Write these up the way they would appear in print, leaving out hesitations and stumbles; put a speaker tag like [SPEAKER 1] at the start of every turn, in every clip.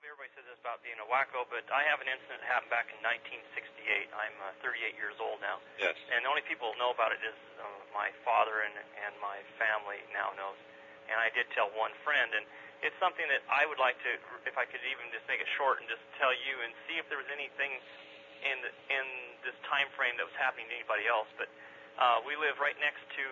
[SPEAKER 1] Probably everybody says this about being a wacko, but I have an incident that happened back in 1968. I'm 38 years old now.
[SPEAKER 2] Yes.
[SPEAKER 1] And the only people who know about it is my father and my family now knows. And I did tell one friend, and it's something that I would like to, if I could even just make it short and just tell you and see if there was anything in this time frame that was happening to anybody else. But we live right next to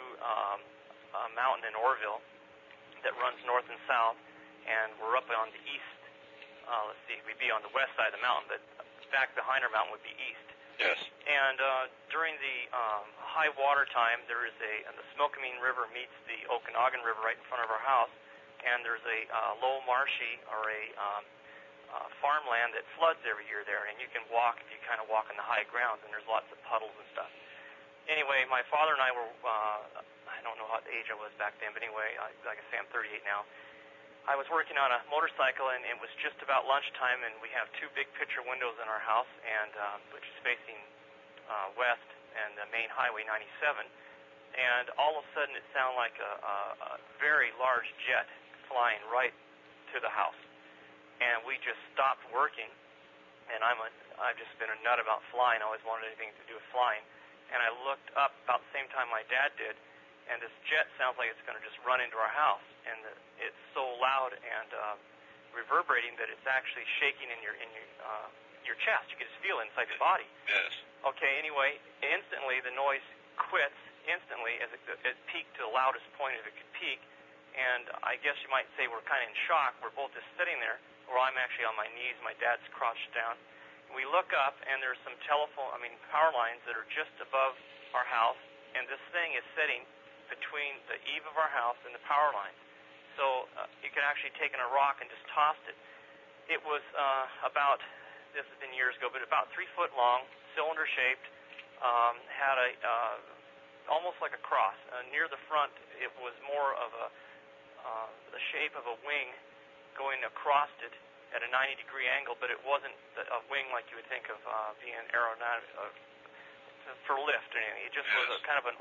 [SPEAKER 1] a mountain in Orville that runs north and south, and we're up on the east. Let's see, we'd be on the west side of the mountain, but back behind our mountain would be east.
[SPEAKER 2] Yes.
[SPEAKER 1] And during the high water time, there is the Smokameen River meets the Okanagan River right in front of our house, and there's a low marshy or a farmland that floods every year there, and you can walk if you kind of walk on the high grounds, and there's lots of puddles and stuff. Anyway, my father and I were, I don't know what age I was back then, but anyway, like I say, I'm 38 now. I was working on a motorcycle, and it was just about lunchtime, and we have two big picture windows in our house, and which is facing west and the main highway 97. And all of a sudden, it sounded like a very large jet flying right to the house, and we just stopped working. And I've just been a nut about flying. I always wanted anything to do with flying. And I looked up about the same time my dad did, and this jet sounds like it's going to just run into our house, and it's so loud and reverberating that it's actually shaking in your chest. You can just feel it inside your body.
[SPEAKER 2] Yes.
[SPEAKER 1] Okay. Anyway, instantly the noise quits instantly as it peaked to the loudest point as it could peak, and I guess you might say we're kind of in shock. We're both just sitting there, or I'm actually on my knees. My dad's crouched down. We look up, and there's some power lines that are just above our house, and this thing is sitting between the eave of our house and the power lines. So you could actually taken a rock and just tossed it. It was this has been years ago, but about 3 foot long, cylinder shaped, had almost like a cross. Near the front, it was more of the shape of a wing going across it at a 90-degree angle, but it wasn't a wing like you would think of being aeronautic for lift or anything. It just was a kind of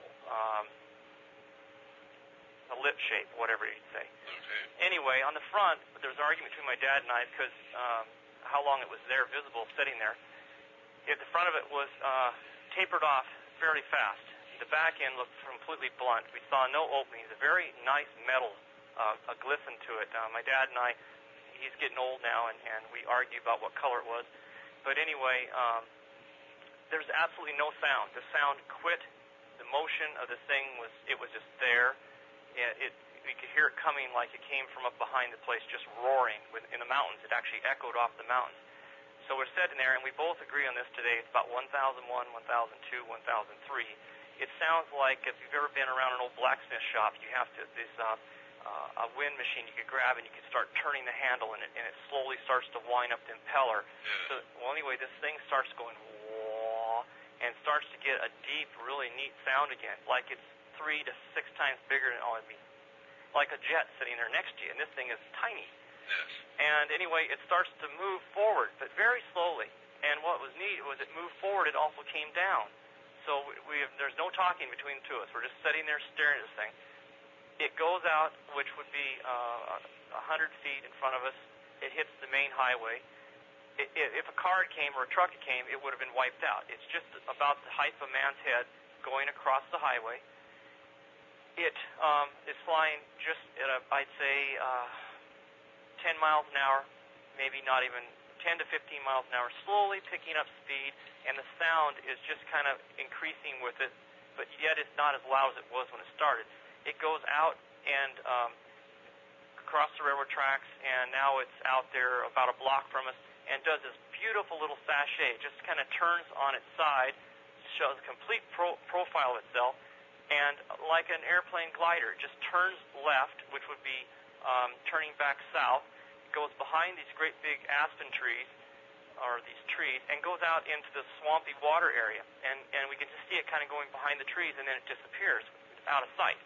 [SPEAKER 1] a lip shape, whatever you'd say.
[SPEAKER 2] Okay.
[SPEAKER 1] Anyway, on the front, there was an argument between my dad and I because how long it was there, visible, sitting there. The front of it was tapered off fairly fast. The back end looked completely blunt. We saw no openings, a very nice metal, a glisten to it. My dad and I, he's getting old now, and we argue about what color it was. But anyway, there's absolutely no sound. The sound quit. The motion of the thing was just there. We could hear it coming like it came from up behind the place, just roaring in the mountains. It actually echoed off the mountains. So we're sitting there, and we both agree on this today. It's about 1001, 1002, 1003. It sounds like if you've ever been around an old blacksmith shop, you have to a wind machine you could grab, and you could start turning the handle, and it slowly starts to wind up the impeller. So, well, anyway, this thing starts going whoa, and starts to get a deep, really neat sound again, like it's 3 to 6 times bigger than like a jet sitting there next to you, and this thing is tiny.
[SPEAKER 2] Yes.
[SPEAKER 1] And anyway, it starts to move forward, but very slowly. And what was neat was it moved forward, it also came down. So there's no talking between the two of us. We're just sitting there staring at this thing. It goes out, which would be 100 feet in front of us. It hits the main highway. If a car came or a truck came, it would have been wiped out. It's just about the height of a man's head going across the highway. It is flying just at I'd say 10 miles an hour, maybe not even 10 to 15 miles an hour, slowly picking up speed, and the sound is just kind of increasing with it, but yet it's not as loud as it was when it started. It goes out and across the railroad tracks, and now it's out there about a block from us, and does this beautiful little sachet. It just kind of turns on its side, shows a complete profile of itself, and like an airplane glider, it just turns left, which would be turning back south, goes behind these great big aspen trees, or these trees, and goes out into the swampy water area. And we can just see it kind of going behind the trees, and then it disappears out of sight.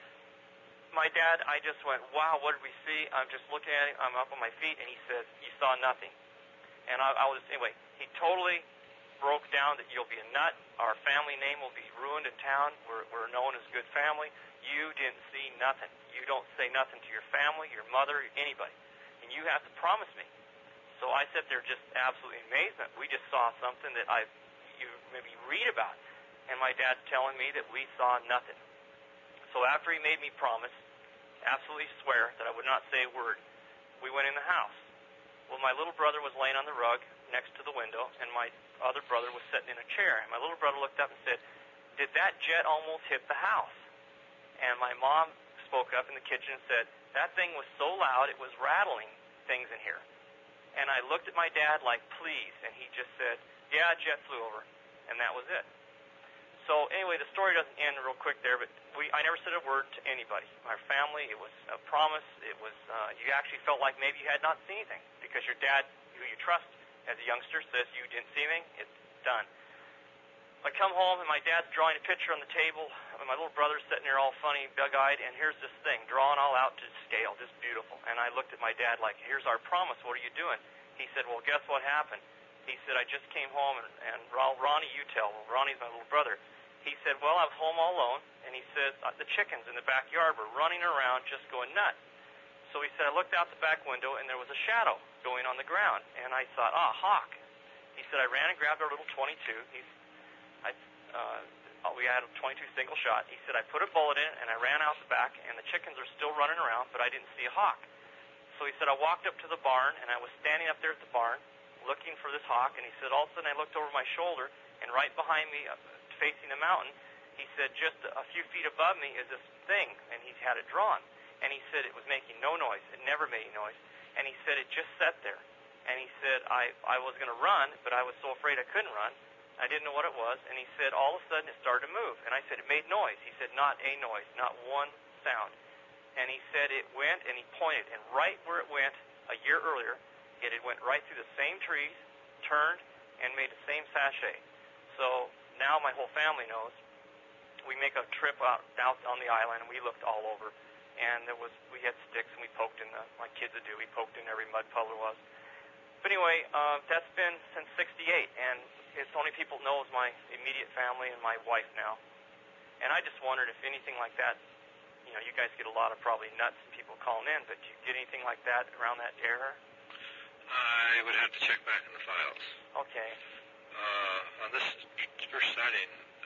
[SPEAKER 1] My dad, I just went, wow, what did we see? I'm just looking at him. I'm up on my feet, and he says, you saw nothing. And I was, anyway, he totally broke down that you'll be a nut. Our family name will be ruined in town. We're known as good family. You didn't see nothing. You don't say nothing to your family, your mother, anybody. And you have to promise me. So I sat there just absolutely amazement. We just saw something that you maybe read about. And my dad's telling me that we saw nothing. So after he made me promise, absolutely swear that I would not say a word, we went in the house. Well, my little brother was laying on the rug next to the window, and my other brother was sitting in a chair. And my little brother looked up and said, "Did that jet almost hit the house?" And my mom spoke up in the kitchen and said, "That thing was so loud it was rattling things in here." And I looked at my dad like, "Please," and he just said, "Yeah, a jet flew over," and that was it. So anyway, the story doesn't end real quick there, but I never said a word to anybody. Our family, it was a promise. It was you actually felt like maybe you had not seen anything because your dad, who you trust as a youngster, says you didn't see anything. It's done. I come home and my dad's drawing a picture on the table, and my little brother's sitting there all funny, bug-eyed, and here's this thing drawn all out to scale, just beautiful. And I looked at my dad like, "Here's our promise. What are you doing?" He said, "Well, guess what happened?" He said, "I just came home, and Ronnie, you tell." Well, Ronnie's my little brother. He said, "Well, I was home all alone," and he says, "The chickens in the backyard were running around just going nuts." So he said, "I looked out the back window, and there was a shadow going on the ground." And I thought, hawk. He said, "I ran and grabbed our little 22. We had a 22 single shot. He said, "I put a bullet in it, and I ran out the back, and the chickens are still running around, but I didn't see a hawk." So he said, "I walked up to the barn, and I was standing up there at the barn looking for this hawk." And he said, all of a sudden I looked over my shoulder, and right behind me, facing the mountain, he said, just a few feet above me is this thing, and he had it drawn. And he said it was making no noise. It never made any noise. And he said it just sat there. And he said, I was going to run, but I was so afraid I couldn't run. I didn't know what it was. And he said, all of a sudden it started to move. And I said, it made noise. He said, not a noise, not one sound. And he said it went, and he pointed, and right where it went a year earlier, it had went right through the same trees, turned, and made the same sachet. So now my whole family knows. We make a trip out on the island, and we looked all over. And we had sticks, and we poked in my kids would do, we poked in every mud puddle there was. But anyway, that's been since '68, and it's only people knows my immediate family and my wife now. And I just wondered if anything like that, you guys get a lot of probably nuts and people calling in, but do you get anything like that around that era?
[SPEAKER 2] I would have to check back in the files.
[SPEAKER 1] Okay.
[SPEAKER 2] On this first sighting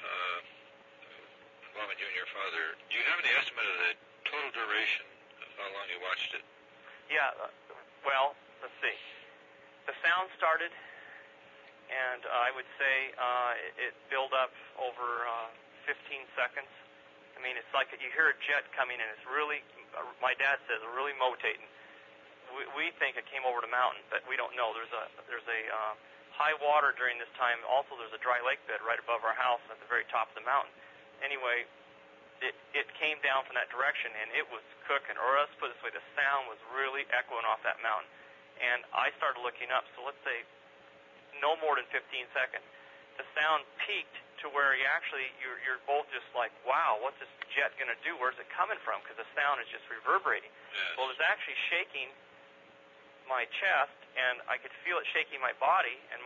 [SPEAKER 2] involving you and your father, do you have any estimate of the total duration of how long you watched it?
[SPEAKER 1] Yeah, well, let's see. The sound started, and I would say it built up over 15 seconds. I mean, it's like you hear a jet coming in. It's really, my dad says, really motating. We think it came over the mountain, but we don't know. There's a high water during this time. Also, there's a dry lake bed right above our house at the very top of the mountain. Anyway, it came down from that direction, and it was cooking. Or let's put it this way, the sound was really echoing off that mountain. And I started looking up, so let's say no more than 15 seconds. The sound peaked to where you're both just like, wow, what's this jet going to do? Where's it coming from? Because the sound is just reverberating.
[SPEAKER 2] Yes.
[SPEAKER 1] Well, it was actually shaking my chest, and I could feel it shaking my body, and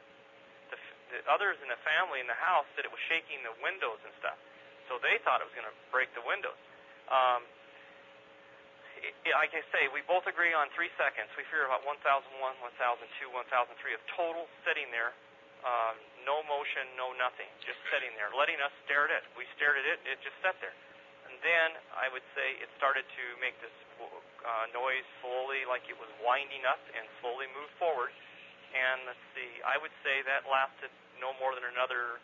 [SPEAKER 1] the others in the family in the house said it was shaking the windows and stuff. So they thought it was going to break the windows. Like I say, we both agree on 3 seconds. We figure about 1001, 1002, 1003 of total sitting there, no motion, no nothing, just sitting there, letting us stare at it. We stared at it, and it just sat there. And then I would say it started to make this noise slowly, like it was winding up, and slowly moved forward. And let's see, I would say that lasted no more than another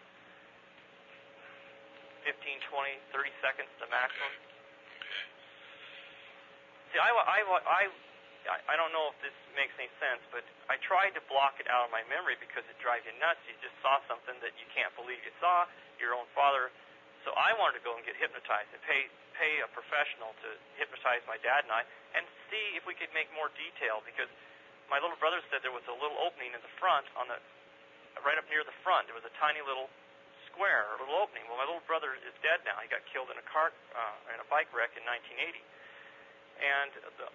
[SPEAKER 1] 15, 20, 30 seconds to maximum.
[SPEAKER 2] Okay.
[SPEAKER 1] See, I don't know if this makes any sense, but I tried to block it out of my memory because it drives you nuts. You just saw something that you can't believe you saw, your own father. So I wanted to go and get hypnotized and pay a professional to hypnotize my dad and I and see if we could make more detail, because my little brother said there was a little opening in the front, right up near the front. There was a tiny little square, a little opening. Well, my little brother is dead now. He got killed in a bike wreck in 1980. And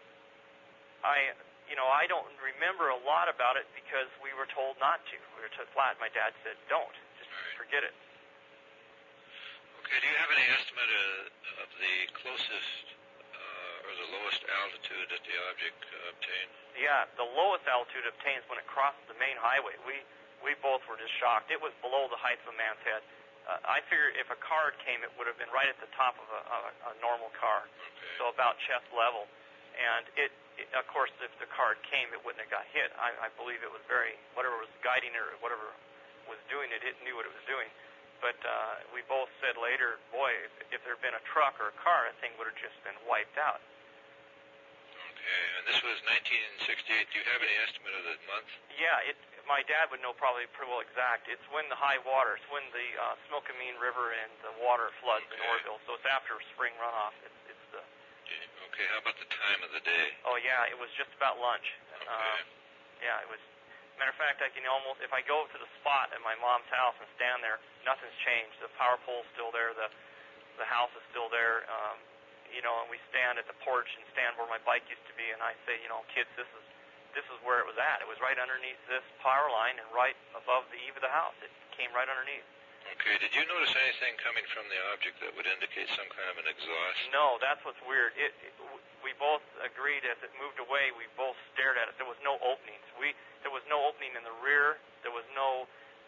[SPEAKER 1] I don't remember a lot about it because we were told not to. We were told flat. My dad said, don't. Just forget it.
[SPEAKER 2] Okay, do you have any estimate of the closest, or Or the lowest altitude that the object obtained?
[SPEAKER 1] Yeah, the lowest altitude obtains when it crosses the main highway. We both were just shocked. It was below the height of a man's head. I figured if a car came, it would have been right at the top of a normal car, so about chest level. And of course, if the car came, it wouldn't have got hit. I believe it was whatever was guiding it or whatever was doing it, it knew what it was doing. But we both said later, boy, if there had been a truck or a car, that thing would have just been wiped out.
[SPEAKER 2] Okay, and this was 1968. Do you have any estimate of the month?
[SPEAKER 1] Yeah, my dad would know probably pretty well exact. It's when the high water, it's when the Smilkameen River and the water floods in Orville. So it's after spring runoff. It's the.
[SPEAKER 2] Okay, how about the time of the day?
[SPEAKER 1] Oh yeah, it was just about lunch.
[SPEAKER 2] Okay.
[SPEAKER 1] Yeah, it was. Matter of fact, I can almost, if I go to the spot at my mom's house and stand there, nothing's changed. The power pole's still there. The house is still there. And we stand at the porch and stand where my bike used to be, and I say, kids, this is where it was at. It was right underneath this power line and right above the eave of the house. It came right underneath.
[SPEAKER 2] Okay, did you notice anything coming from the object that would indicate some kind of an exhaust?
[SPEAKER 1] No, that's what's weird. We both agreed as it moved away, we both stared at it. There was no openings. There was no opening in the rear. There was no,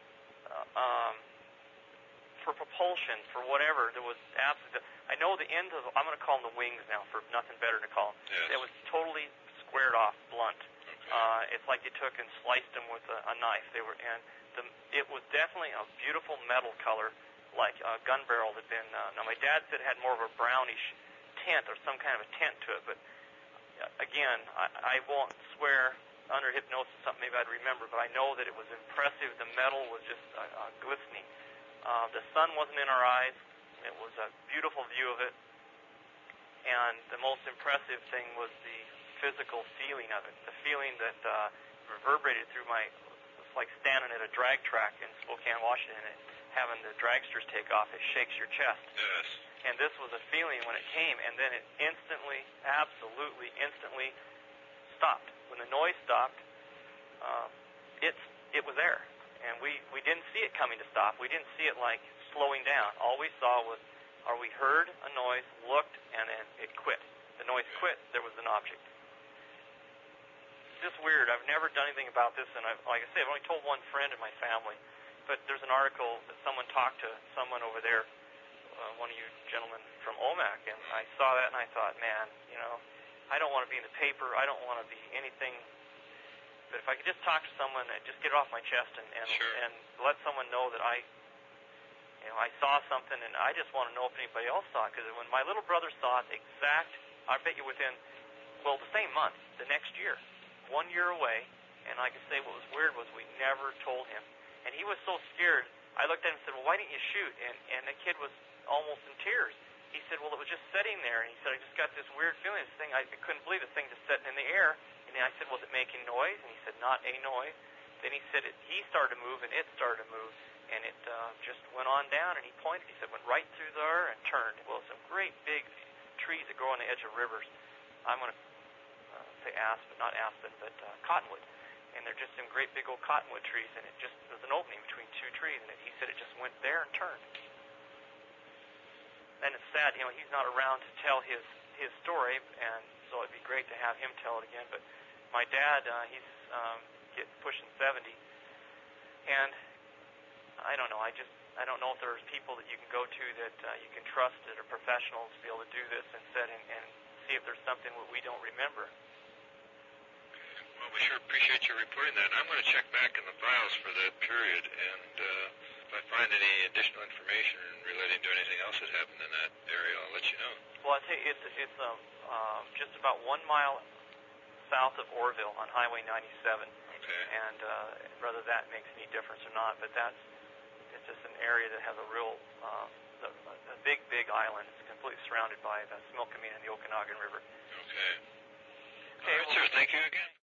[SPEAKER 1] for propulsion, for whatever. There was absolutely, I know the end of, I'm going to call them the wings now for nothing better to call them.
[SPEAKER 2] Yes.
[SPEAKER 1] It was totally squared off, blunt.
[SPEAKER 2] Okay.
[SPEAKER 1] It's like they took and sliced them with a knife. It was definitely a beautiful metal color, like a gun barrel had been. Now my dad said it had more of a brownish tint or some kind of a tint to it, but again, I won't swear under hypnosis something maybe I'd remember, but I know that it was impressive. The metal was just glistening. The sun wasn't in our eyes. It was a beautiful view of it, and the most impressive thing was the physical feeling of it, the feeling that reverberated through it's like standing at a drag track in Spokane, Washington, and having the dragsters take off. It shakes your chest.
[SPEAKER 2] Yes.
[SPEAKER 1] And this was a feeling when it came, and then it instantly, absolutely instantly stopped. When the noise stopped, it was there. And we didn't see it coming to stop. We didn't see it like slowing down. All we saw was, we heard a noise, looked, and then it quit. The noise quit, there was an object. Just weird. I've never done anything about this, and like I say, I've only told one friend in my family. But there's an article that someone talked to someone over there, one of you gentlemen from OMAC, and I saw that and I thought, man, I don't want to be in the paper. I don't want to be anything. But if I could just talk to someone and just get it off my chest and
[SPEAKER 2] Sure.
[SPEAKER 1] and let someone know that I saw something, and I just want to know if anybody else saw it. Because when my little brother saw it, I bet you within, the same month, the next year. 1 year away, and like I say, what was weird was we never told him. And he was so scared, I looked at him and said, well, why didn't you shoot? And the kid was almost in tears. He said, well, it was just sitting there, and he said, I just got this weird feeling, this thing, I couldn't believe the thing just sitting in the air. And then I said, was it making noise? And he said, not a noise. Then he said, he started to move, and it started to move, and it just went on down, and he pointed, he said, went right through there and turned. Well, some great big trees that grow on the edge of rivers. I'm going to say aspen, but cottonwood. And they're just some great big old cottonwood trees, and there's an opening between two trees, and he said it just went there and turned. And it's sad, he's not around to tell his story, and so it'd be great to have him tell it again. But my dad, he's getting pushing 70, and I don't know. I don't know if there's people that you can go to that you can trust that are professionals to be able to do this and sit and see if there's something that we don't remember.
[SPEAKER 2] Well, we sure appreciate you reporting that. I'm going to check back in the files for that period, and if I find any additional information relating to anything else that happened in that area, I'll let you know.
[SPEAKER 1] Well, I tell you, it's just about 1 mile south of Orville on Highway 97.
[SPEAKER 2] Okay.
[SPEAKER 1] And whether that makes any difference or not, but it's just an area that has a real, a big island. It's completely surrounded by the Smilkameen and the Okanagan River.
[SPEAKER 2] Okay.
[SPEAKER 1] Okay.
[SPEAKER 2] All right, sir. Thank you again.